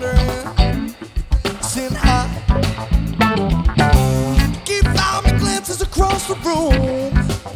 wondering, saying I keep flying my glances across the room.